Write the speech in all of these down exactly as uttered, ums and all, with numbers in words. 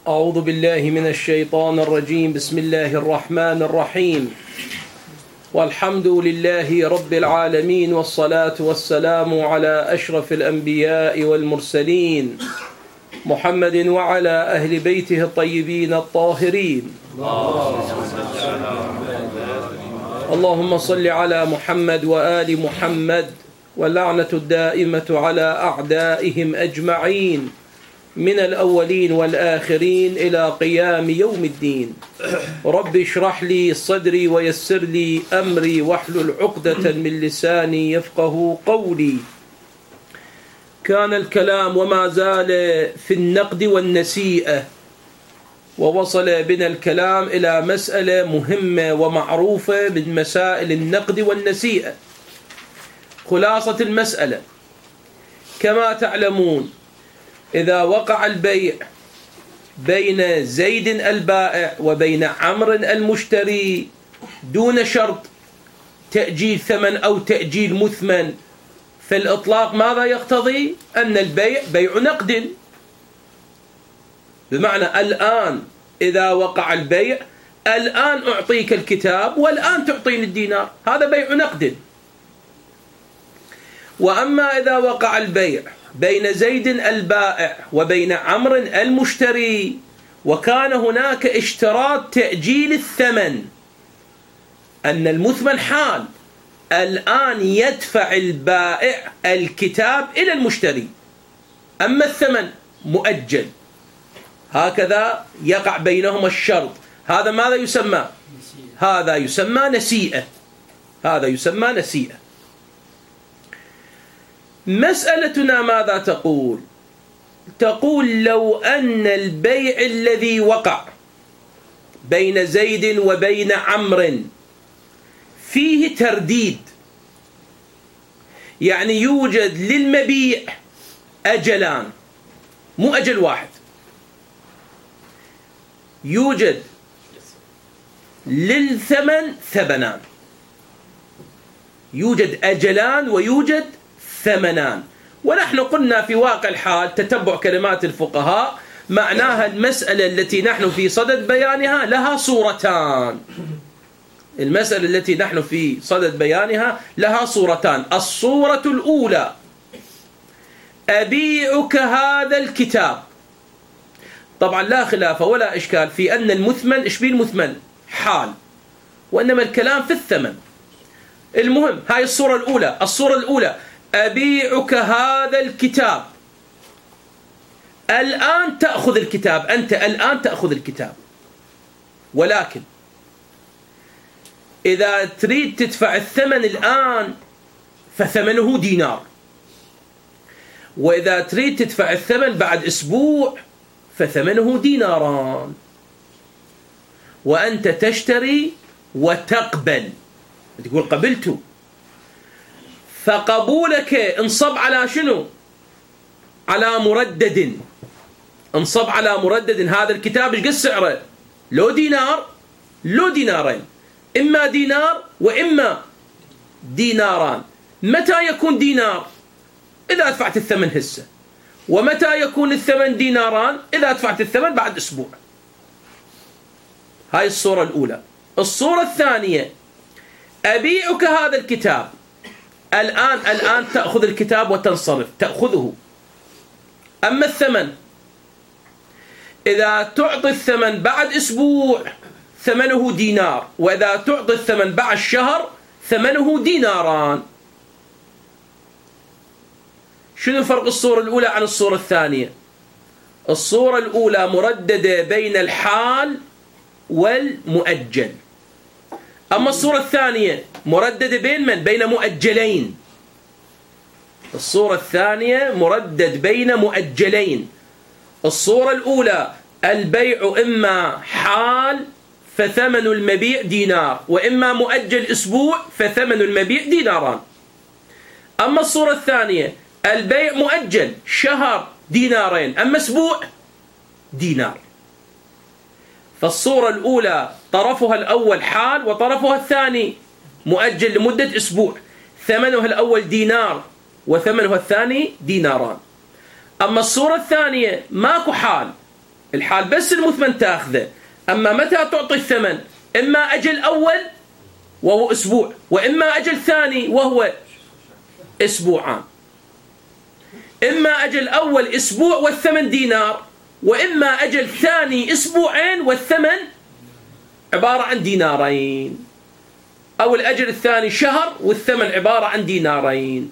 أعوذ بالله من الشيطان الرجيم. بسم الله الرحمن الرحيم. والحمد لله رب العالمين، والصلاة والسلام على أشرف الأنبياء والمرسلين محمد وعلى أهل بيته الطيبين الطاهرين. اللهم صل على محمد وآل محمد، واللعنة الدائمة على أعدائهم أجمعين من الأولين والآخرين إلى قيام يوم الدين. رب اشرح لي صدري ويسر لي أمري واحلل عقدة من لساني يفقه قولي. كان الكلام وما زال في النقد والنسيئة، ووصل بنا الكلام إلى مسألة مهمة ومعروفة من مسائل النقد والنسيئة. خلاصة المسألة: كما تعلمون، إذا وقع البيع بين زيد البائع وبين عمرو المشتري دون شرط تأجيل ثمن أو تأجيل مثمن، فالإطلاق ماذا يقتضي؟ أن البيع بيع نقد. بمعنى الآن إذا وقع البيع، الآن أعطيك الكتاب والآن تعطيني الدينار، هذا بيع نقد. وأما إذا وقع البيع بين زيد البائع وبين عمرو المشتري وكان هناك اشتراط تأجيل الثمن، أن المثمن حال، الآن يدفع البائع الكتاب إلى المشتري، أما الثمن مؤجل. هكذا يقع بينهما الشرط. هذا ماذا يسمى؟ هذا يسمى نسيئة. هذا يسمى نسيئة. مسألتنا ماذا تقول؟ تقول: لو أن البيع الذي وقع بين زيد وبين عمرو فيه ترديد، يعني يوجد للمبيع أجلان، مو أجل واحد، يوجد للثمن ثمنان، يوجد أجلان ويوجد ثمنان. ونحن قلنا في واقع الحال تتبع كلمات الفقهاء معناها المسألة التي نحن في صدد بيانها لها صورتان. المسألة التي نحن في صدد بيانها لها صورتان. الصورة الأولى: أبيعك هذا الكتاب. طبعا لا خلاف ولا إشكال في أن المثمن، إيش بيه المثمن؟ حال، وإنما الكلام في الثمن. المهم هاي الصورة الأولى. الصورة الأولى: أبيعك هذا الكتاب، الآن تأخذ الكتاب، أنت الآن تأخذ الكتاب، ولكن إذا تريد تدفع الثمن الآن فثمنه دينار، وإذا تريد تدفع الثمن بعد أسبوع فثمنه ديناران، وأنت تشتري وتقبل، تقول قبلت. فقبولك انصب على شنو؟ على مردد. انصب على مردد. هذا الكتاب ايش قد سعره؟ لو دينار لو دينارين، إما دينار وإما ديناران. متى يكون دينار؟ إذا دفعت الثمن هسه. ومتى يكون الثمن ديناران؟ إذا دفعت الثمن بعد أسبوع. هاي الصورة الأولى. الصورة الثانية: أبيعك هذا الكتاب، الآن الآن تأخذ الكتاب وتنصرف، تأخذه. أما الثمن، إذا تعطي الثمن بعد أسبوع ثمنه دينار، وإذا تعطي الثمن بعد شهر ثمنه ديناران. شنو فرق الصورة الأولى عن الصورة الثانية؟ الصورة الأولى مرددة بين الحال والمؤجل، أما الصورة الثانية مرددة بين من؟ بين مؤجلين. الصورة الثانية مردد بين مؤجلين. الصورة الأولى البيع إما حال فثمن المبيع دينار، وإما مؤجل أسبوع فثمن المبيع ديناران. أما الصورة الثانية البيع مؤجل شهر دينارين، أما أسبوع دينار. فالصورة الأولى طرفها الأول حال وطرفها الثاني مؤجل لمدة أسبوع، ثمنها الأول دينار وثمنها الثاني ديناران. أما الصورة الثانية ماكو حال، الحال بس المثمن تأخذه. أما متى تعطي الثمن؟ إما أجل أول وهو أسبوع، وإما أجل ثاني وهو أسبوعان. إما أجل أول أسبوع والثمن دينار، وإما أجل ثاني أسبوعين والثمن عبارة عن دينارين، أو الأجل الثاني شهر والثمن عبارة عن دينارين.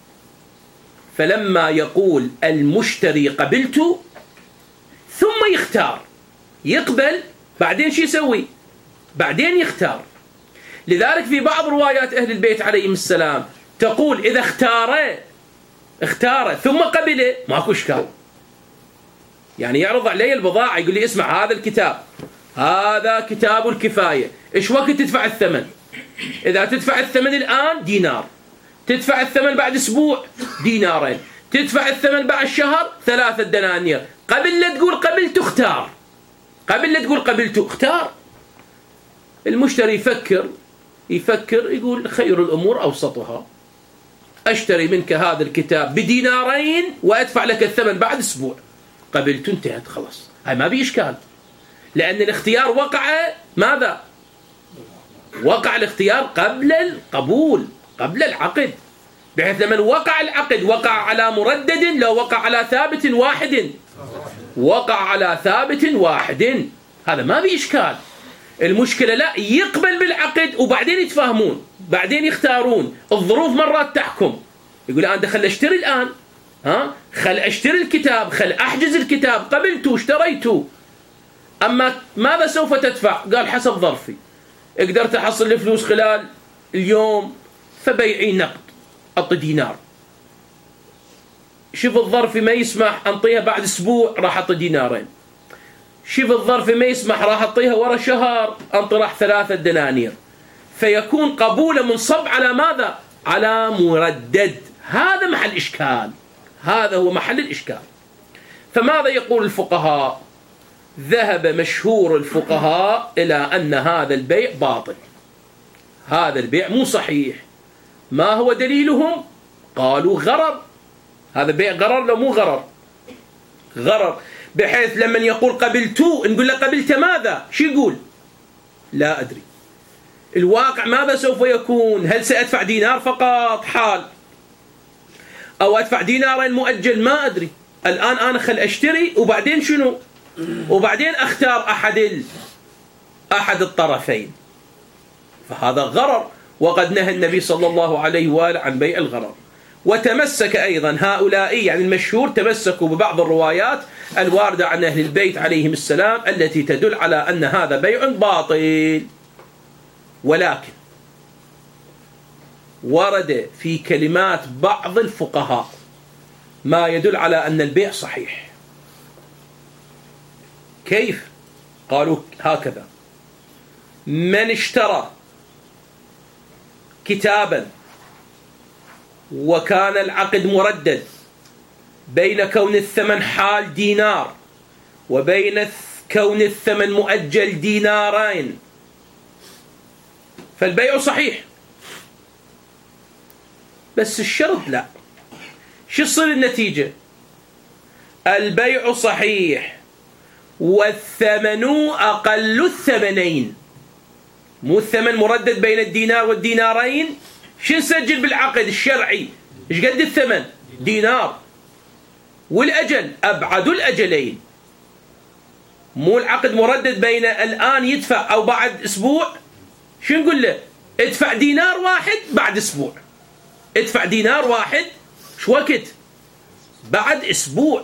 فلما يقول المشتري قبلت ثم يختار، يقبل بعدين شو يسوي؟ بعدين يختار. لذلك في بعض روايات أهل البيت عليهم السلام تقول إذا اختار اختار ثم قبل ماكو إشكال. يعني يعرض علي البضاعة يقول لي اسمع هذا الكتاب، هذا كتاب الكفاية، إيش وقت تدفع الثمن؟ إذا تدفع الثمن الآن دينار، تدفع الثمن بعد أسبوع دينارين، تدفع الثمن بعد شهر ثلاثة دنانير. قبل لا تقول قبلت اختار، قبل لا تقول قبلت اختار. المشتري يفكر يفكر يقول خير الأمور أوسطها، أشتري منك هذا الكتاب بدينارين وأدفع لك الثمن بعد أسبوع. قبلت انتهت خلاص، هاي ما بي إشكال، لأن الاختيار وقع ماذا؟ وقع الاختيار قبل القبول، قبل العقد، بحيث لما وقع العقد وقع على مردد، لو وقع على ثابت واحد وقع على ثابت واحد، هذا ما بي إشكال. المشكلة لا يقبل بالعقد وبعدين يتفاهمون، بعدين يختارون، الظروف مرات تحكم، يقول أنا خل أشتري الآن، ها خل أشتري الكتاب، خل أحجز الكتاب، قبلت اشتريته. أما ماذا سوف تدفع؟ قال حسب ظرفي، قدرت أحصل لي فلوس خلال اليوم فبيعي نقد أعطي دينار، شوف الظرف ما يسمح أنطيها بعد أسبوع راح أعطي دينارين، شوف الظرف ما يسمح راح أعطيها ورا شهر أنطي راح ثلاثة دنانير. فيكون قبوله منصب على ماذا؟ على مردد. هذا محل إشكال، هذا هو محل الإشكال. فماذا يقول الفقهاء؟ ذهب مشهور الفقهاء إلى أن هذا البيع باطل، هذا البيع مو صحيح. ما هو دليلهم؟ قالوا غرر، هذا بيع غرر لو مو غرر؟ غرر، بحيث لما يقول قبلتو نقول له قبلت ماذا؟ شو يقول؟ لا أدري. الواقع ماذا سوف يكون؟ هل سأدفع دينار فقط حال، أو أدفع دينارين مؤجل؟ ما أدري. الآن أنا خل أشتري وبعدين شنو؟ وبعدين أختار أحد ال... أحد الطرفين، فهذا غرر، وقد نهى النبي صلى الله عليه وآله عن بيع الغرر. وتمسك أيضا هؤلاء، يعني المشهور، تمسكوا ببعض الروايات الواردة عن أهل البيت عليهم السلام التي تدل على أن هذا بيع باطل. ولكن ورد في كلمات بعض الفقهاء ما يدل على أن البيع صحيح. كيف؟ قالوا هكذا: من اشترى كتابا وكان العقد مردد بين كون الثمن حال دينار وبين كون الثمن مؤجل دينارين فالبيع صحيح، بس الشرط لا. شو تصير النتيجة؟ البيع صحيح والثمن أقل الثمنين، مو الثمن مردد بين الدينار والدينارين. شو نسجل بالعقد الشرعي؟ ايش قد الثمن؟ دينار. والأجل أبعد الأجلين، مو العقد مردد بين الآن يدفع أو بعد أسبوع. شو نقول له؟ ادفع دينار واحد بعد أسبوع، ادفع دينار واحد شو وقت؟ بعد أسبوع.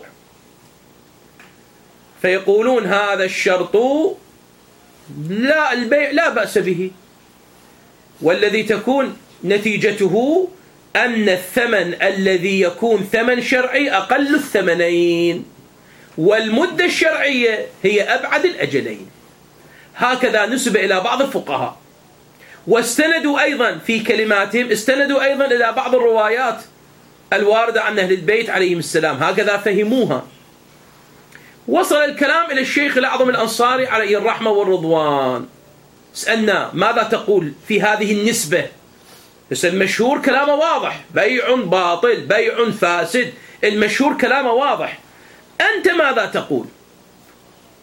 فيقولون هذا الشرط لا، البيع لا بأس به، والذي تكون نتيجته أن الثمن الذي يكون ثمن شرعي أقل الثمنين، والمدة الشرعية هي أبعد الأجلين. هكذا نسب إلى بعض الفقهاء، واستندوا أيضا في كلماتهم استندوا أيضا إلى بعض الروايات الواردة عن أهل البيت عليهم السلام، هكذا فهموها. وصل الكلام إلى الشيخ الأعظم الأنصاري عليه الرحمة والرضوان، سألنا ماذا تقول في هذه النسبة؟ بس المشهور كلامه واضح، بيع باطل، بيع فاسد، المشهور كلامه واضح. أنت ماذا تقول؟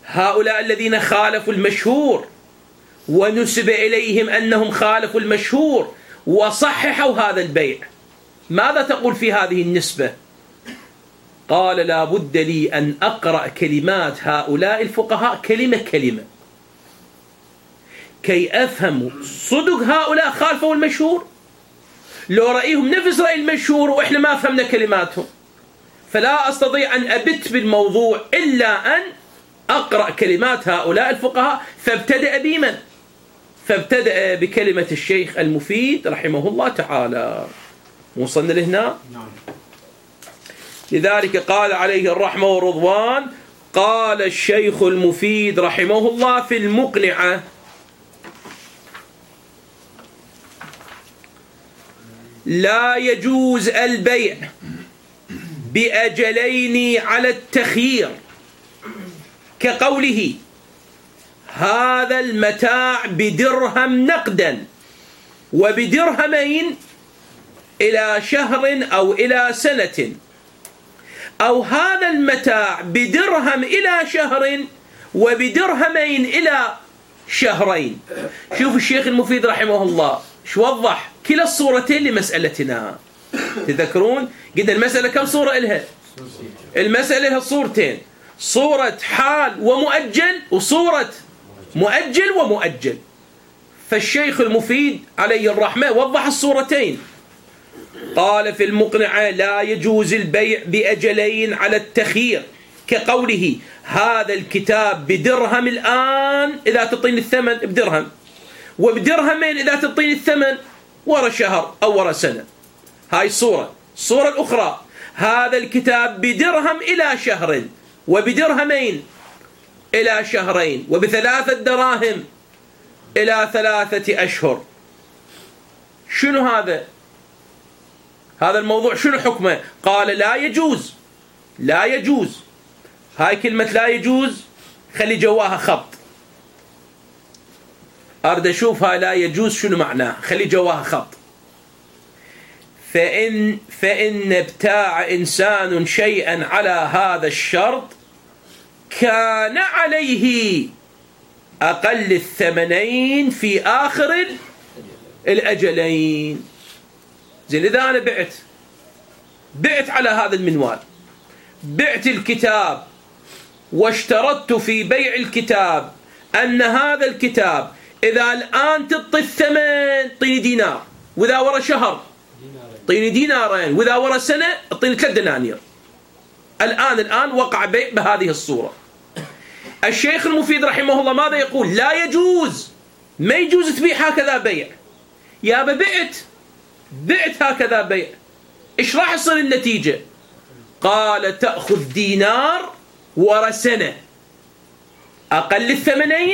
هؤلاء الذين خالفوا المشهور ونسب إليهم أنهم خالفوا المشهور وصححوا هذا البيع، ماذا تقول في هذه النسبة؟ قال لا بد لي أن أقرأ كلمات هؤلاء الفقهاء كلمة كلمة كي أفهم صدق هؤلاء خالفوا المشهور، لو رأيهم نفس رأي المشهور وإحنا ما فهمنا كلماتهم، فلا أستطيع أن أبت بالموضوع إلا أن أقرأ كلمات هؤلاء الفقهاء. فابتدأ بمن؟ فابتدأ بكلمة الشيخ المفيد رحمه الله تعالى. وصلنا لهنا؟ لذلك قال عليه الرحمة والرضوان: قال الشيخ المفيد رحمه الله في المقنعة: لا يجوز البيع بأجلين على التخيير، كقوله: هذا المتاع بدرهم نقدا وبدرهمين إلى شهر أو إلى سنة، أو هذا المتاع بدرهم إلى شهر وبدرهمين إلى شهرين. شوف الشيخ المفيد رحمه الله شو وضح كلا الصورتين لمسألتنا. تذكرون قلنا المسألة كم صورة إلها؟ المسألة لها صورتين: صورة حال ومؤجل، وصورة مؤجل ومؤجل. فالشيخ المفيد عليه الرحمة وضح الصورتين. قال في المقنعة: لا يجوز البيع بأجلين على التخيير، كقوله: هذا الكتاب بدرهم الآن إذا تعطيني الثمن بدرهم، وبدرهمين إذا تعطيني الثمن ورا شهر أو ورا سنة. هاي الصورة. الصورة الأخرى: هذا الكتاب بدرهم إلى شهر وبدرهمين إلى شهرين وبثلاثة دراهم إلى ثلاثة أشهر. شنو هذا؟ هذا الموضوع شنو حكمه؟ قال لا يجوز. لا يجوز، هاي كلمة لا يجوز خلي جواها خط، أريد أشوف هاي لا يجوز شنو معناه، خلي جواها خط. فإن, فإن ابتاع إنسان شيئا على هذا الشرط كان عليه أقل الثمنين في آخر الأجلين. زين، إذا أنا بعت بعت على هذا المنوال، بعت الكتاب واشترطت في بيع الكتاب أن هذا الكتاب إذا الآن تعطي الثمن طيني دينار، وإذا ورا شهر طيني دينارين، وإذا ورا سنة طيني ثلاث دنانير. الآن الآن وقع بيع بهذه الصورة. الشيخ المفيد رحمه الله ماذا يقول؟ لا يجوز، ما يجوز تبيع هكذا بيع. يا بعت بعت هكذا بيع، إيش راح يصير النتيجة؟ قال تأخذ دينار ورا سنة، أقل الثمنين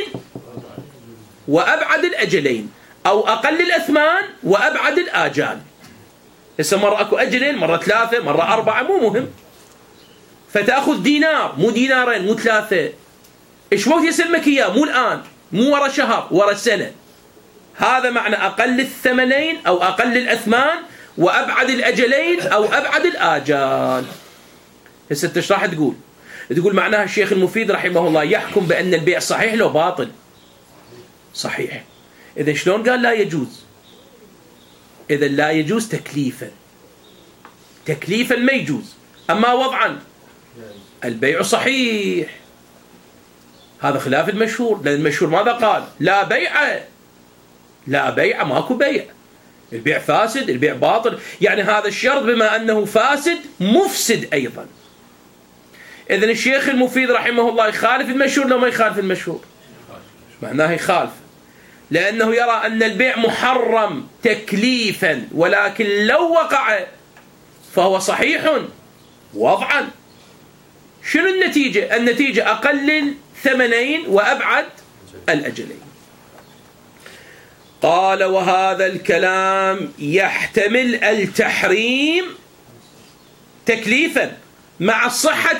وأبعد الأجلين، أو أقل الأثمان وأبعد الآجال. هسه مرة أكو أجلين، مرة ثلاثة، مرة أربعة، مو مهم. فتأخذ دينار، مو دينارين، مو ثلاثة. إيش وقت يسلمك إياه؟ مو الآن، مو ورا شهر، ورا سنة. هذا معنى أقل الثمنين أو أقل الأثمان وأبعد الأجلين أو أبعد الآجال. هسه إيش راح تقول؟ تقول معناها الشيخ المفيد رحمه الله يحكم بأن البيع صحيح لو باطل؟ صحيح. إذا شلون قال لا يجوز؟ إذا لا يجوز تكليفا، تكليفا ما يجوز، أما وضعا البيع صحيح. هذا خلاف المشهور، لأن المشهور ماذا قال؟ لا بيع، لا بيع، ماكو بيع، البيع فاسد، البيع باطل. يعني هذا الشرط بما أنه فاسد مفسد أيضا. إذن الشيخ المفيد رحمه الله يخالف المشهور لو ما يخالف المشهور؟ معناه يخالف، لأنه يرى أن البيع محرم تكليفا، ولكن لو وقع فهو صحيح وضعا. شنو النتيجة؟ النتيجة أقل الثمنين وأبعد الأجلين. قال وهذا الكلام يحتمل التحريم تكليفا مع الصحة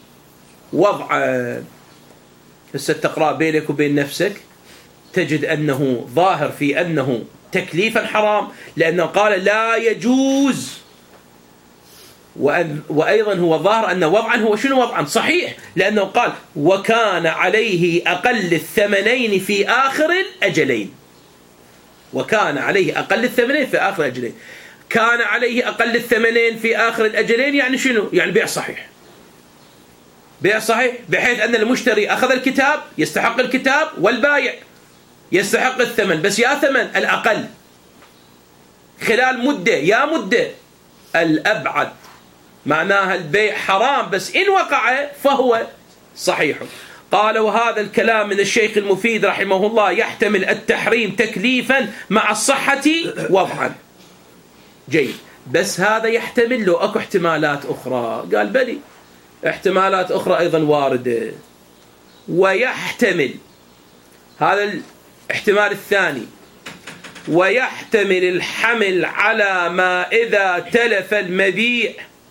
وضعا. هسه تقرأ بينك وبين نفسك تجد أنه ظاهر في أنه تكليفا حرام، لأنه قال لا يجوز وأيضا هو ظاهر أن وضعا هو شنو وضعا صحيح، لأنه قال وكان عليه أقل الثمنين في آخر الأجلين. وكان عليه أقل الثمنين في آخر الأجلين. كان عليه أقل الثمنين في آخر الأجلين يعني شنو؟ يعني بيع صحيح. بيع صحيح بحيث أن المشتري أخذ الكتاب يستحق الكتاب، والبايع يستحق الثمن، بس يا ثمن الأقل خلال مدة يا مدة الأبعد. معناها البيع حرام، بس إن وقع فهو صحيح. قال وهذا الكلام من الشيخ المفيد رحمه الله يحتمل التحريم تكليفا مع الصحة وضعا. جيد، بس هذا يحتمل له أكو احتمالات أخرى. قال بلي احتمالات أخرى أيضا واردة. ويحتمل، هذا الاحتمال الثاني، ويحتمل الحمل على ما إذا تلف المبيع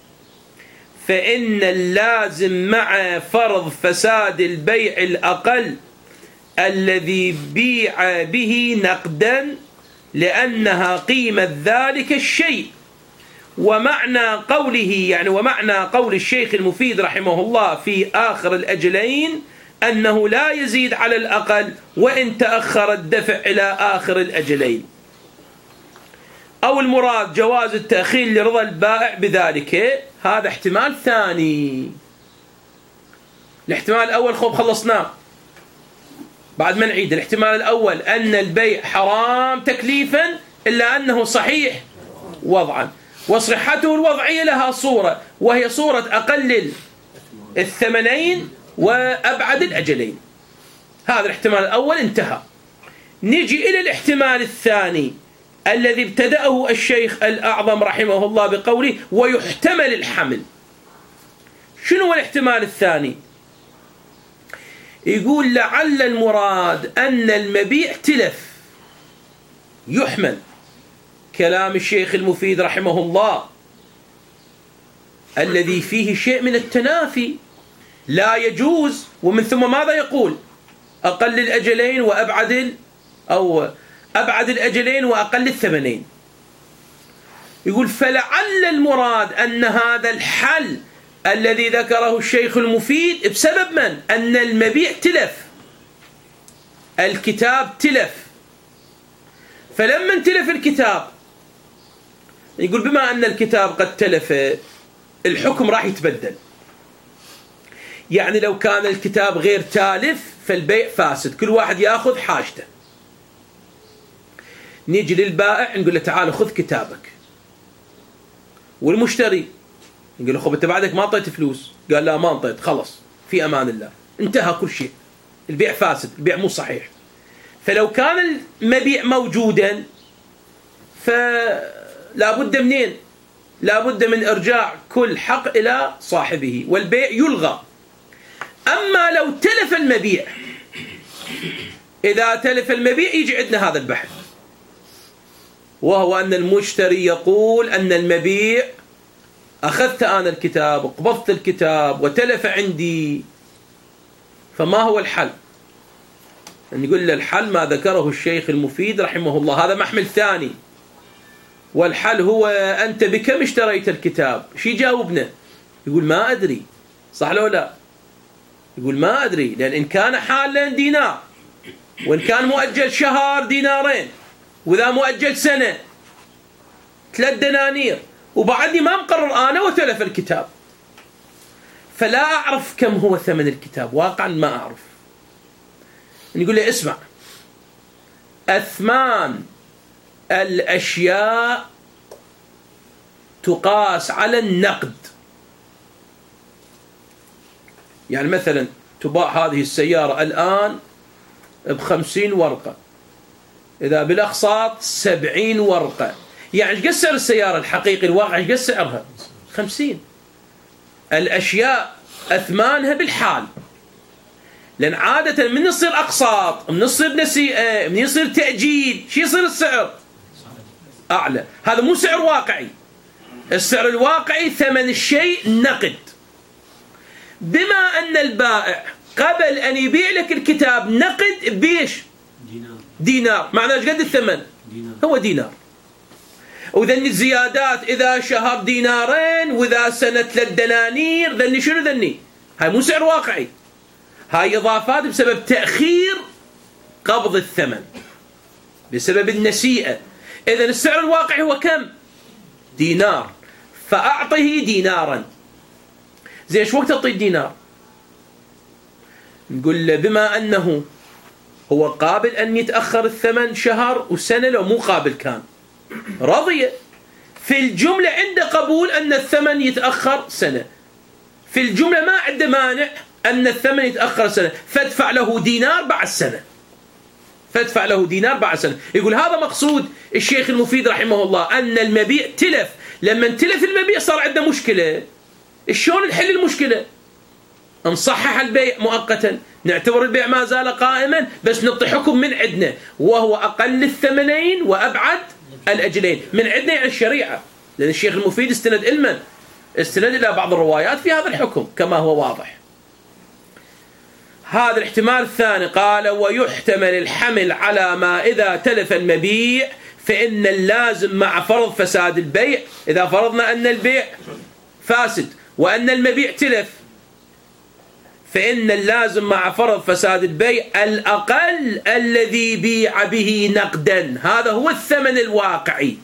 فإن اللازم مع فرض فساد البيع الأقل الذي بيع به نقدا لأنها قيمة ذلك الشيء. ومعنى قوله يعني ومعنى قول الشيخ المفيد رحمه الله في آخر الأجلين أنه لا يزيد على الأقل وإن تأخر الدفع إلى آخر الأجلين، أو المراد جواز التأخير لرضا البائع بذلك. هذا احتمال ثاني. الاحتمال الأول خب خلصناه، بعد ما نعيد. الاحتمال الأول أن البيع حرام تكليفا إلا أنه صحيح وضعا، وصحته الوضعية لها صورة، وهي صورة أقل الثمنين وأبعد الأجلين. هذا الاحتمال الأول انتهى. نجي إلى الاحتمال الثاني الذي ابتدأه الشيخ الأعظم رحمه الله بقوله ويحتمل الحمل. شنو هو الاحتمال الثاني؟ يقول لعل المراد أن المبيع تلف. يحمل كلام الشيخ المفيد رحمه الله الذي فيه شيء من التنافي، لا يجوز. ومن ثم ماذا يقول؟ أقل الأجلين وأبعد أو أبعد الأجلين وأقل الثمنين. يقول فلعل المراد أن هذا الحل الذي ذكره الشيخ المفيد بسبب من؟ أن المبيع تلف، الكتاب تلف. فلما تلف الكتاب يقول بما أن الكتاب قد تلف الحكم راح يتبدل. يعني لو كان الكتاب غير تالف فالبيع فاسد، كل واحد يأخذ حاجته. نيجي للبائع نقول له تعال خذ كتابك، والمشتري نقول له خب انت بعدك ما اعطيت فلوس، قال لا ما اعطيت، خلص في امان الله، انتهى كل شيء، البيع فاسد، البيع مو صحيح. فلو كان المبيع موجودا فلا بد منين؟ لا بد من ارجاع كل حق الى صاحبه والبيع يلغى. اما لو تلف المبيع، اذا تلف المبيع يجي عندنا هذا البحث، وهو أن المشتري يقول أن المبيع أخذت أنا الكتاب وقبضت الكتاب وتلف عندي، فما هو الحل؟ أن يقول له الحل ما ذكره الشيخ المفيد رحمه الله، هذا محمل ثاني. والحل هو أنت بكم اشتريت الكتاب؟ شي جاوبنا؟ يقول ما أدري. صح لو لا؟ يقول ما أدري، لأن إن كان حالا دينار، وإن كان مؤجل شهر دينارين، وإذا مؤجل سنة ثلاث دنانير، وبعدني ما مقرر أنا وتلف الكتاب، فلا أعرف كم هو ثمن الكتاب، واقعا ما أعرف. نقول له اسمع، أثمان الأشياء تقاس على النقد. يعني مثلا تباع هذه السيارة الآن بخمسين ورقة، إذا بالأقساط سبعين ورقة، يعني ايش قد سعر السيارة الحقيقي الواقع؟ ايش قد سعرها؟ خمسين. الأشياء أثمانها بالحال، لأن عادة من يصير أقساط، من يصير نسيئة، من يصير تأجيل، شو يصير السعر؟ أعلى. هذا مو سعر واقعي. السعر الواقعي ثمن الشيء نقد. بما أن البائع قبل أن يبيع لك الكتاب نقد بيش؟ دينار. دينار. معناه ايش قد الثمن؟ دينار. هو دينار. وذني الزيادات إذا شهر دينارين وإذا سنة ثلاث دنانير، ذني شنو ذني؟ هاي مو سعر واقعي، هاي إضافات بسبب تأخير قبض الثمن، بسبب النسيئة. إذن السعر الواقعي هو كم؟ دينار، فأعطه دينارا. زي ايش وقت تعطي الدينار؟ نقول له بما أنه هو قابل أن يتأخر الثمن شهر وسنة، لو مو قابل كان رضي. في الجملة عنده قبول أن الثمن يتأخر سنة، في الجملة ما عنده مانع أن الثمن يتأخر سنة، فادفع له دينار بعد سنة، فادفع له دينار بعد سنة. يقول هذا مقصود الشيخ المفيد رحمه الله، أن المبيع تلف. لما تلف المبيع صار عنده مشكلة، شلون نحل المشكلة؟ نصحح البيع مؤقتا، نعتبر البيع ما زال قائما، بس نعطي حكم من عندنا وهو أقل الثمنين وأبعد الأجلين. من عندنا يعني الشريعة، لأن الشيخ المفيد استند علما، استند إلى بعض الروايات في هذا الحكم كما هو واضح. هذا الاحتمال الثاني. قال ويحتمل الحمل على ما إذا تلف المبيع فإن اللازم مع فرض فساد البيع. إذا فرضنا أن البيع فاسد وأن المبيع تلف، فإن اللازم مع فرض فساد البيع الأقل الذي بيع به نقدا، هذا هو الثمن الواقعي،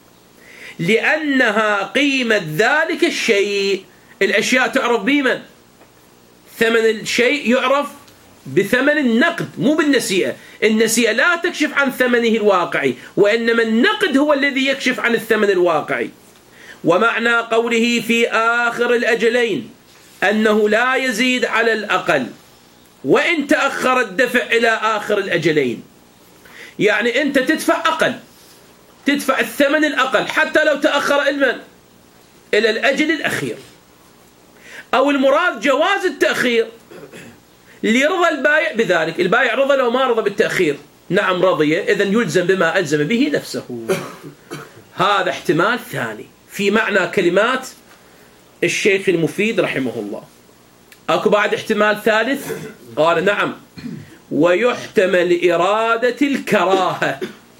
لأنها قيمة ذلك الشيء. الأشياء تعرف بمن؟ ثمن الشيء يعرف بثمن النقد مو بالنسيئة. النسيئة لا تكشف عن ثمنه الواقعي، وإنما النقد هو الذي يكشف عن الثمن الواقعي. ومعنى قوله في آخر الأجلين أنه لا يزيد على الأقل وإن تأخر الدفع إلى آخر الأجلين، يعني أنت تدفع أقل، تدفع الثمن الأقل حتى لو تأخر المن إلى الأجل الأخير. أو المراد جواز التأخير ليرضى البائع بذلك. البائع رضى لو ما رضى بالتأخير؟ نعم رضي، إذن يلزم بما ألزم به نفسه. هذا احتمال ثاني في معنى كلمات الشيخ المفيد رحمه الله. أكو بعد احتمال ثالث؟ قال نعم، ويحتمل إرادة الكراهة.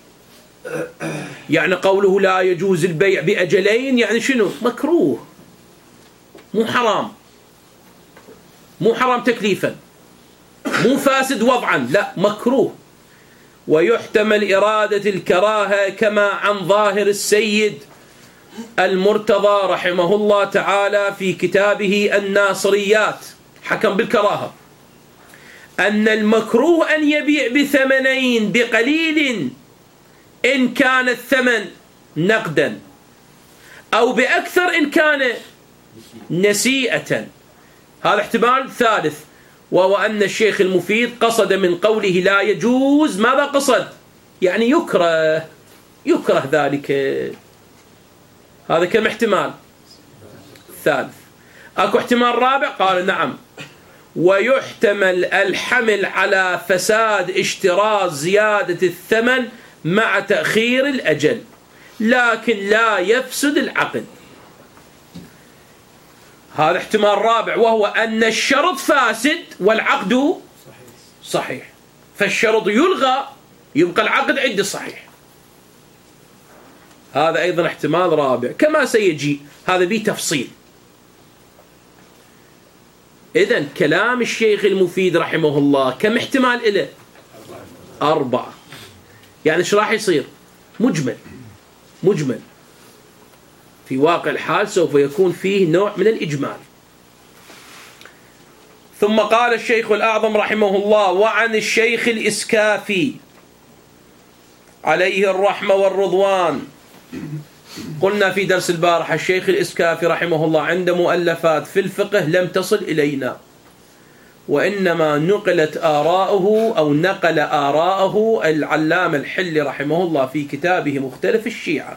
يعني قوله لا يجوز البيع بأجلين يعني شنو؟ مكروه، مو حرام، مو حرام تكليفا، مو فاسد وضعا، لا مكروه. ويحتمل إرادة الكراهة كما عن ظاهر السيد المرتضى رحمه الله تعالى في كتابه الناصريات، حكم بالكراهة، أن المكروه أن يبيع بثمنين بقليل إن كان الثمن نقدا، أو بأكثر إن كان نسيئة. هذا احتمال ثالث، وهو أن الشيخ المفيد قصد من قوله لا يجوز ماذا قصد؟ يعني يكره، يكره ذلك. هذا كم احتمال؟ ثالث. أكو احتمال رابع؟ قال نعم، ويحتمل الحمل على فساد اشتراط زيادة الثمن مع تأخير الأجل، لكن لا يفسد العقد. هذا احتمال رابع، وهو أن الشرط فاسد والعقد صحيح، فالشرط يلغى يبقى العقد عند الصحيح. هذا أيضا احتمال رابع كما سيجي هذا به تفصيل. إذن كلام الشيخ المفيد رحمه الله كم احتمال إله؟ أربعة. يعني ايش راح يصير؟ مجمل، مجمل في واقع الحال سوف يكون فيه نوع من الإجمال. ثم قال الشيخ الأعظم رحمه الله: وعن الشيخ الإسكافي عليه الرحمة والرضوان. قلنا في درس البارحة الشيخ الإسكافي رحمه الله عنده مؤلفات في الفقه لم تصل إلينا، وإنما نقلت آراؤه أو نقل آراءه العلامة الحلي رحمه الله في كتابه مختلف الشيعة.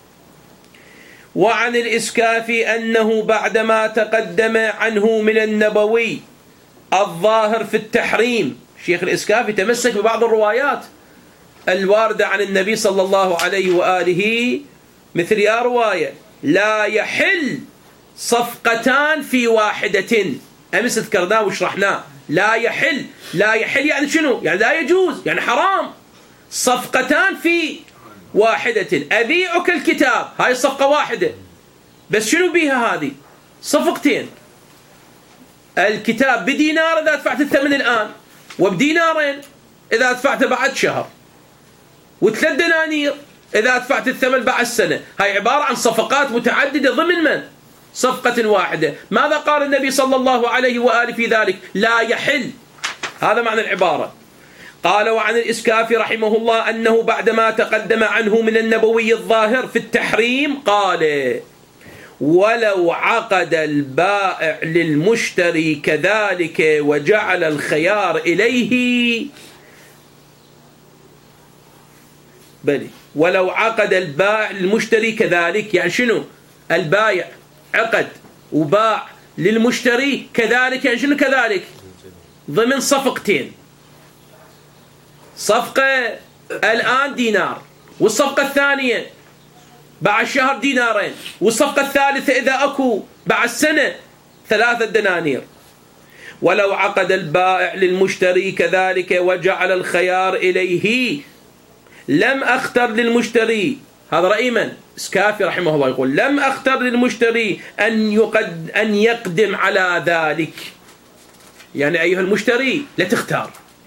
وعن الإسكافي أنه بعدما تقدم عنه من النبوي الظاهر في التحريم، الشيخ الإسكافي تمسك ببعض الروايات الواردة عن النبي صلى الله عليه وآله، مثل يا رواية لا يحل صفقتان في واحدة، أمس ذكرناه وشرحناه. لا يحل، لا يحل يعني شنو؟ يعني لا يجوز، يعني حرام. صفقتان في واحدة أبيعك الكتاب، هاي صفقة واحدة، بس شنو بيها هذه؟ صفقتين. الكتاب بدينار إذا دفعت الثمن الآن، وبدينارين إذا دفعته بعد شهر، وثلاث دنانير إذا دفعت الثمن بعد سنة. هاي عبارة عن صفقات متعددة ضمن من؟ صفقة واحدة. ماذا قال النبي صلى الله عليه وآله في ذلك؟ لا يحل. هذا معنى العبارة. قال وعن الإسكافي رحمه الله أنه بعدما تقدم عنه من النبوي الظاهر في التحريم قال: ولو عقد البائع للمشتري كذلك وجعل الخيار إليه، بلي ولو عقد البائع للمشتري كذلك، يعني شنو؟ البائع عقد وباع للمشتري كذلك، يعني شنو كذلك؟ ضمن صفقتين. صفقة الآن دينار، والصفقة الثانية بعد شهر دينارين، والصفقة الثالثة إذا أكو بعد سنة ثلاثة دنانير. ولو عقد البائع للمشتري كذلك وجعل الخيار إليه لم أختر للمشتري، هذا رأي من؟ إسكافي رحمه الله يقول: لم أختر للمشتري أن يقد أن يقدم على ذلك. يعني أيها المشتري لا تختار،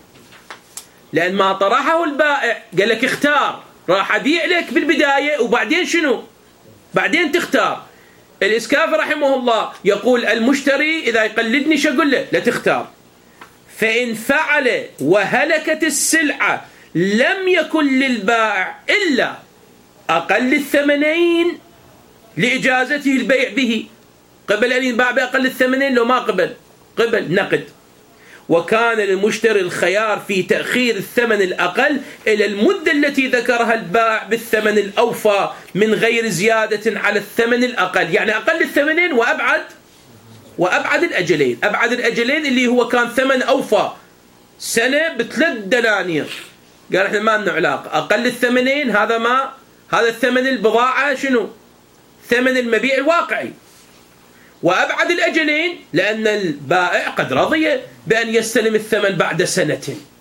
لأن ما طرحه البائع قال لك اختار، راح أبيع لك بالبداية وبعدين شنو؟ بعدين تختار. الإسكافي رحمه الله يقول المشتري إذا يقلدني شو أقول له؟ لا تختار. فإن فعل وهلكت السلعة لم يكن للبائع إلا أقل الثمنين لإجازته البيع به، قبل أن ينباع بأقل الثمنين، لو ما قبل قبل نقد. وكان للمشتري الخيار في تأخير الثمن الأقل إلى المدة التي ذكرها البائع بالثمن الأوفى من غير زيادة على الثمن الأقل، يعني أقل الثمنين وأبعد وأبعد الأجلين. أبعد الأجلين اللي هو كان ثمن أوفى سنة بثلاث دنانير، قال احنا ما لنا علاقة. أقل الثمنين هذا ما هذا الثمن البضاعة شنو؟ ثمن المبيع الواقعي. وأبعد الأجلين لأن البائع قد رضي بأن يستلم الثمن بعد سنة.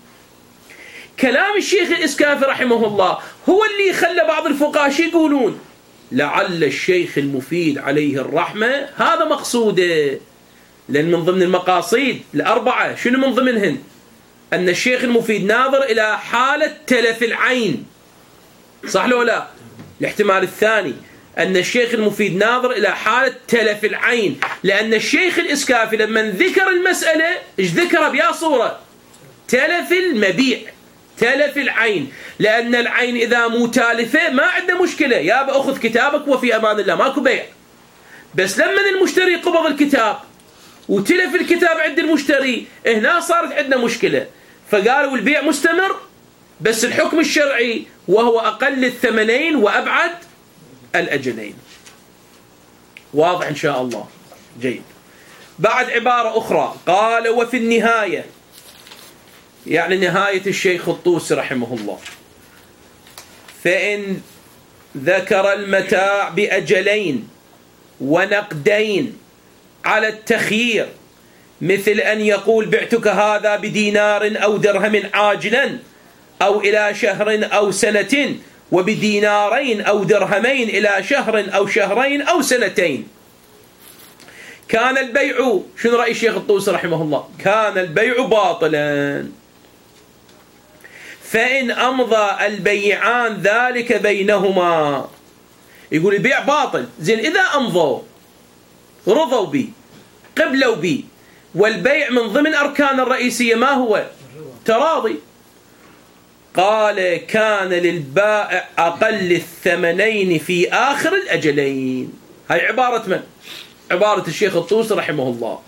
كلام الشيخ الإسكافي رحمه الله هو اللي خلى بعض الفقهاء شو يقولون؟ لعل الشيخ المفيد عليه الرحمة هذا مقصوده، لأن من ضمن المقاصد الأربعة شنو من ضمنهن؟ أن الشيخ المفيد ناظر إلى حالة تلف العين، صح لو لا؟ الاحتمال الثاني أن الشيخ المفيد ناظر إلى حالة تلف العين، لأن الشيخ الإسكافي لما ذكر المسألة إيش ذكر بيا صورة؟ تلف المبيع، تلف العين، لأن العين إذا مو تالفة ما عنده مشكلة، يا بأخذ كتابك وفي أمان الله ماكو بيع. بس لما المشتري قبض الكتاب وتلف الكتاب عند المشتري، هنا صارت عندنا مشكلة، فقالوا البيع مستمر بس الحكم الشرعي وهو أقل الثمنين وأبعد الأجلين. واضح إن شاء الله؟ جيد. بعد عبارة أخرى قال: وفي النهاية، يعني نهاية الشيخ الطوسي رحمه الله، فإن ذكر المتاع بأجلين ونقدين على التخيير، مثل أن يقول بعتك هذا بدينار أو درهم عاجلا، أو إلى شهر أو سنة، وبدينارين أو درهمين إلى شهر أو شهرين أو سنتين، كان البيع، شنو رأي الشيخ الطوسي رحمه الله؟ كان البيع باطلا، فإن أمضى البيعان ذلك بينهما. يقول البيع باطل، زين إذا أمضوا رضوا بي قبلوا بي، والبيع من ضمن أركان الرئيسية ما هو؟ تراضي. قال: كان للبائع أقل الثمنين في آخر الأجلين. هاي عبارة من؟ عبارة الشيخ الطوسي رحمه الله.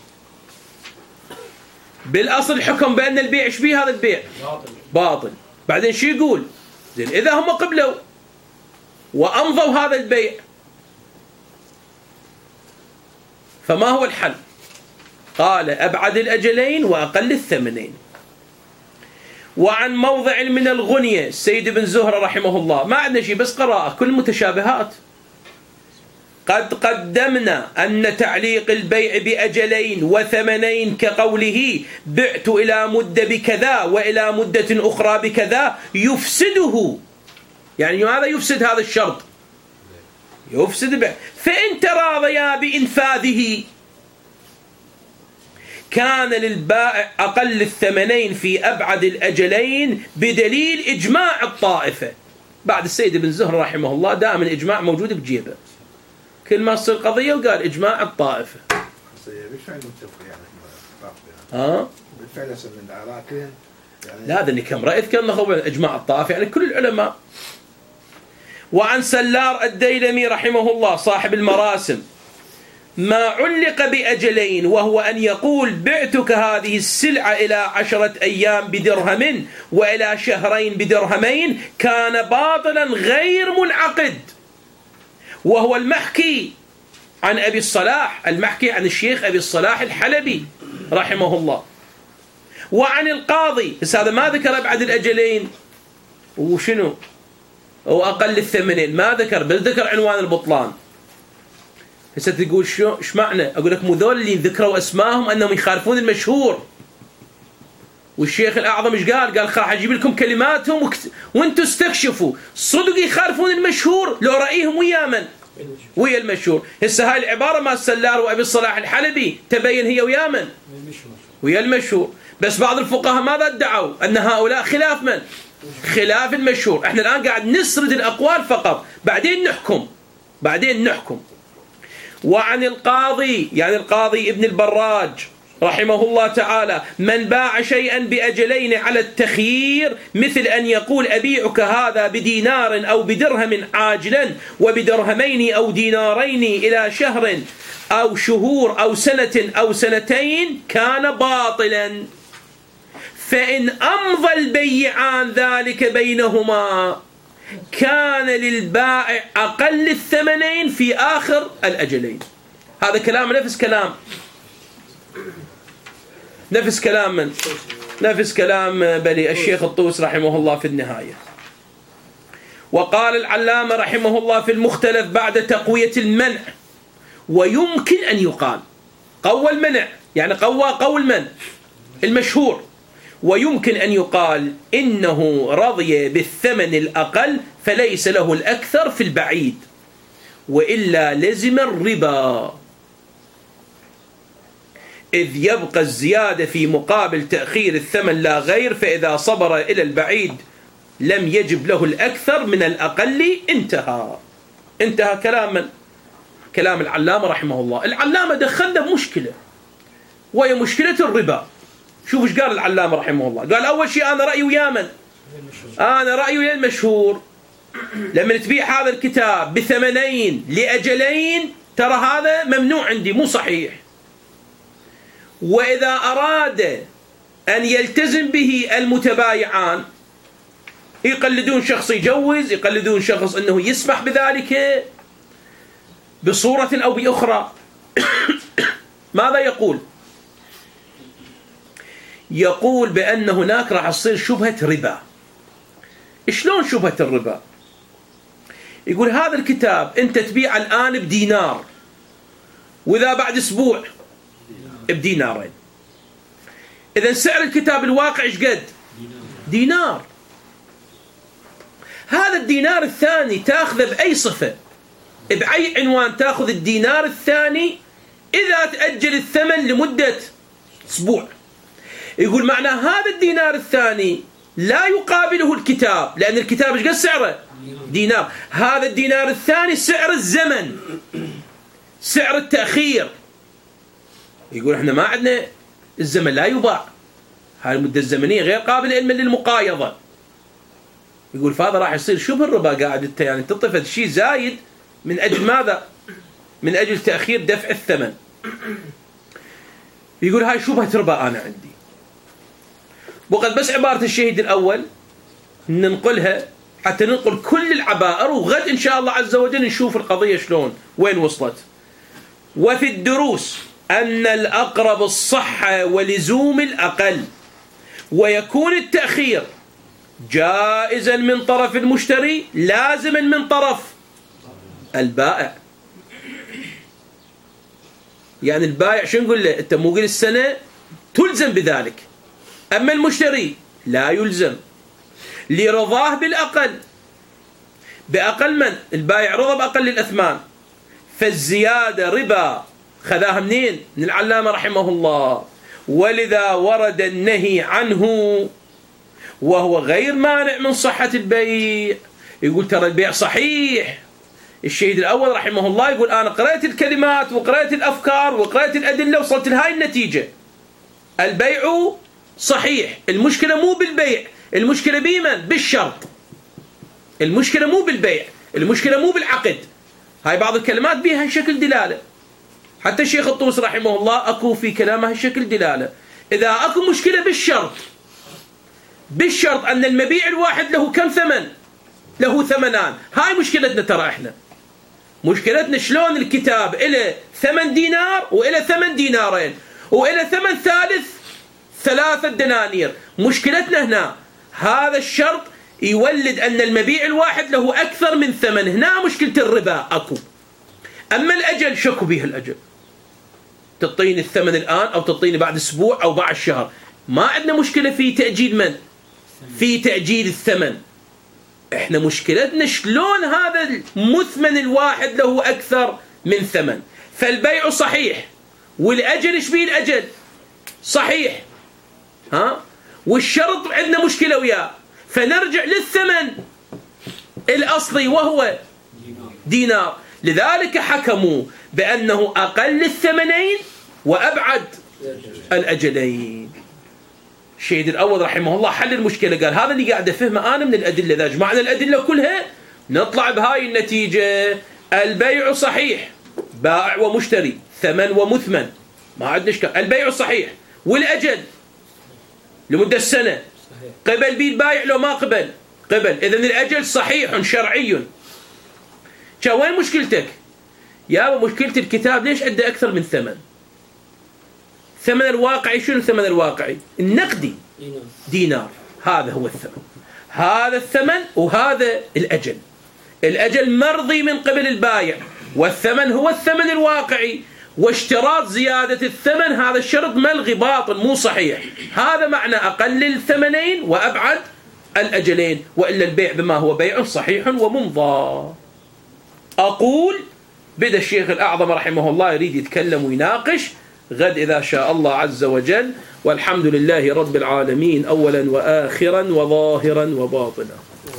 بالأصل حكم بأن البيع إيش بيه؟ هذا البيع باطل. باطل. بعدين شو يقول؟ زين إذا هم قبلوا وأمضوا هذا البيع، فما هو الحل؟ قال: أبعد الأجلين وأقل الثمنين. وعن موضع من الغنية السيد بن زهرة رحمه الله، ما عندنا شيء بس قراءة، كل متشابهات. قد قدمنا أن تعليق البيع بأجلين وثمنين كقوله بعت إلى مدة بكذا وإلى مدة أخرى بكذا يفسده يعني ماذا يفسد هذا الشرط؟ يفسد البيع. فإن تراضيا بإنفاذه كان للبائع أقل الثمنين في أبعد الأجلين بدليل إجماع الطائفة. بعد السيد ابن زهر رحمه الله دائما الإجماع موجود بجيبه، كل ما تصير قضية وقال إجماع الطائفة. ها؟ بالفعل من لكن يعني لا ذني كم رأيت كان هو إجماع الطائفة يعني كل العلماء. وعن سلار الديلمي رحمه الله صاحب المراسم ما علق بأجلين، وهو أن يقول بعتك هذه السلعة إلى عشرة أيام بدرهم وإلى شهرين بدرهمين، كان باطلا غير منعقد، وهو المحكي عن أبي الصلاح، المحكي عن الشيخ أبي الصلاح الحلبي رحمه الله. وعن القاضي، بس هذا ما ذكر أبعد الأجلين وشنو وأقل الثمنين، ما ذكر، بل ذكر عنوان البطلان. هسه تقول شو ايش معنى؟ اقول لك مو ذول اللي ذكروا اسمائهم انهم يخالفون المشهور. والشيخ الاعظم ايش قال؟ قال راح اجيب لكم كلماتهم وكت... وانتم استكشفوا صدق يخالفون المشهور لو رايهم ويا من؟ ويا المشهور. هسه هاي العباره مال سلار وابي الصلاح الحلبي تبين هي ويا من؟ ويا المشهور. بس بعض الفقهاء ماذا ادعوا؟ ان هؤلاء خلاف من؟ خلاف المشهور. احنا الان قاعد نسرد الاقوال فقط، بعدين نحكم بعدين نحكم. وعن القاضي، يعني القاضي ابن البراج رحمه الله تعالى، من باع شيئا بأجلين على التخيير، مثل أن يقول أبيعك هذا بدينار أو بدرهم عاجلا وبدرهمين أو دينارين إلى شهر أو شهور أو سنة أو سنتين، كان باطلا. فإن أمضى البيعان ذلك بينهما كان للبائع أقل الثمنين في آخر الأجلين. هذا كلام نفس كلام نفس كلام من نفس كلام بلي الشيخ الطوس رحمه الله في النهاية. وقال العلامة رحمه الله في المختلف بعد تقوية المنع، ويمكن أن يقال قوى المنع، يعني قوى قول من؟ المشهور. ويمكن أن يقال إنه رضي بالثمن الأقل فليس له الأكثر في البعيد، وإلا لزم الربا، إذ يبقى الزيادة في مقابل تأخير الثمن لا غير، فإذا صبر إلى البعيد لم يجب له الأكثر من الأقل. انتهى انتهى كلام من؟ كلام العلامة رحمه الله. العلامة دخلنا بمشكلة وهي مشكلة الربا. شوف ايش قال العلامة رحمه الله. قال أول شيء أنا رأيي ويا من؟ أنا رأيي ويا المشهور. لما تبيع هذا الكتاب بثمنين لأجلين ترى هذا ممنوع عندي، مو صحيح. وإذا أراد أن يلتزم به المتبايعان يقلدون شخص يجوز، يقلدون شخص أنه يسمح بذلك بصورة أو بأخرى. ماذا يقول؟ يقول بأن هناك راح تصير شبهة ربا. شلون شبهة الربا؟ يقول هذا الكتاب أنت تبيع الآن بدينار، وإذا بعد أسبوع بدينارين، إذا سعر الكتاب الواقع إيش قد؟ دينار. هذا الدينار الثاني تأخذه بأي صفة، بأي عنوان تأخذ الدينار الثاني إذا تأجل الثمن لمدة أسبوع. يقول معنى هذا الدينار الثاني لا يقابله الكتاب، لأن الكتاب إيش قد سعره؟ دينار. هذا الدينار الثاني سعر الزمن، سعر التأخير. يقول احنا ما عندنا الزمن لا يباع، هاي المدة الزمنية غير قابلة للمقايضة. يقول فهذا راح يصير شبه الربا، قاعد انت يعني تطفت شيء زايد من أجل ماذا؟ من أجل تأخير دفع الثمن. يقول هاي شبهة ربا أنا عندي. وقد بس عبارة الشهيد الأول ننقلها حتى ننقل كل العبائر، وغد إن شاء الله عز وجل نشوف القضية شلون وين وصلت. وفي الدروس أن الأقرب الصحة ولزوم الأقل، ويكون التأخير جائزا من طرف المشتري لازما من طرف البائع. يعني البائع شو نقول له؟ أنت مو قل السنة تلزم بذلك، أما المشتري لا يلزم لرضاه بالأقل. بأقل من البايع رضى بأقل الأثمان، فالزيادة ربا. خذاها منين؟ من العلامة رحمه الله. ولذا ورد النهي عنه وهو غير مانع من صحة البيع. يقول ترى البيع صحيح. الشهيد الأول رحمه الله يقول أنا قرأت الكلمات وقرأت الأفكار وقرأت الأدلة وصلت لهاي النتيجة، البيع صحيح. المشكلة مو بالبيع، المشكلة بمن؟ بالشرط. المشكلة مو بالبيع، المشكلة مو بالعقد. هاي بعض الكلمات بها شكل دلالة. حتى الشيخ الطوسي رحمه الله أكو في كلامه شكل دلالة. إذا أكو مشكلة بالشرط، بالشرط أن المبيع الواحد له كم ثمن؟ له ثمنان. هاي مشكلتنا ترى إحنا. مشكلتنا شلون الكتاب إلى ثمن دينار وإلى ثمن دينارين وإلى ثمن ثالث ثلاثة دنانير. مشكلتنا هنا هذا الشرط يولد أن المبيع الواحد له أكثر من ثمن. هنا مشكلة الربا أكو. أما الأجل شكو بها الأجل، تعطيني الثمن الآن أو تعطيني بعد أسبوع أو بعد شهر. ما عندنا مشكلة في تأجيل من؟ في تأجيل الثمن. إحنا مشكلتنا شلون هذا المثمن الواحد له أكثر من ثمن. فالبيع صحيح والأجل إيش بيه؟ الأجل صحيح، ها؟ والشرط عندنا مشكلة وياه، فنرجع للثمن الأصلي وهو دينار. لذلك حكموا بأنه أقل الثمنين وأبعد الأجلين. الشهيد الأول رحمه الله حل المشكلة، قال هذا اللي قاعد أفهمه أنا من الأدلة. إذا جمعنا الأدلة كلها نطلع بهاي النتيجة: البيع صحيح، بائع ومشتري، ثمن ومثمن، ما عندنا إشكال. البيع صحيح والأجل لمدة سنة، قبل بيه البايع لو ما قبل قبل، إذن الأجل صحيح شرعي. وين مشكلتك؟ يا مشكلة الكتاب ليش عنده أكثر من ثمن؟ ثمن الواقعي شنو الثمن الواقعي؟ النقدي دينار. هذا هو الثمن، هذا الثمن وهذا الأجل. الأجل مرضي من قبل البايع، والثمن هو الثمن الواقعي. واشتراط زيادة الثمن هذا الشرط ملغي باطل مو صحيح. هذا معنى أقل الثمنين وأبعد الأجلين، وإلا البيع بما هو بيع صحيح وممضى. أقول بدأ الشيخ الأعظم رحمه الله يريد يتكلم ويناقش غد إذا شاء الله عز وجل. والحمد لله رب العالمين أولا وآخرا وظاهرا وباطنا.